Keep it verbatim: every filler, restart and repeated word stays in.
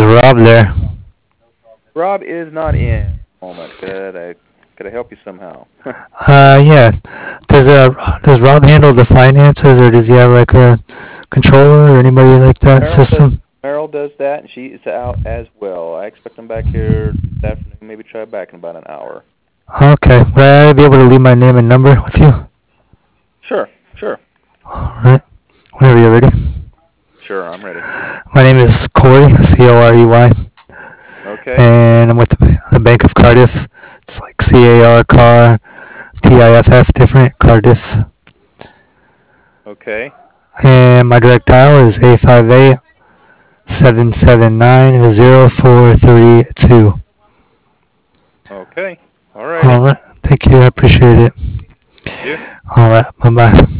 Rob there? Rob is not in at the moment. Could I could I help you somehow? Uh, yeah. Does uh does Rob handle the finances, or does he have like a controller or anybody like that Meryl does system? Meryl does that, and she is out as well. I expect them back here this afternoon. Maybe try back in about an hour. Okay. Would I be able to leave my name and number with you? Sure, sure, All right. Whenever you're ready. sure. I'm ready. My name is Corey, C O R E Y, Okay, and I'm with the, the Bank of Cardiff. It's like C A R car, T I F F, different Cardiff. okay, And my direct dial is eight five eight, seven seven nine, zero four three two. okay. All All righty. right. Thank you. I appreciate it. Thank you. All right. Bye bye.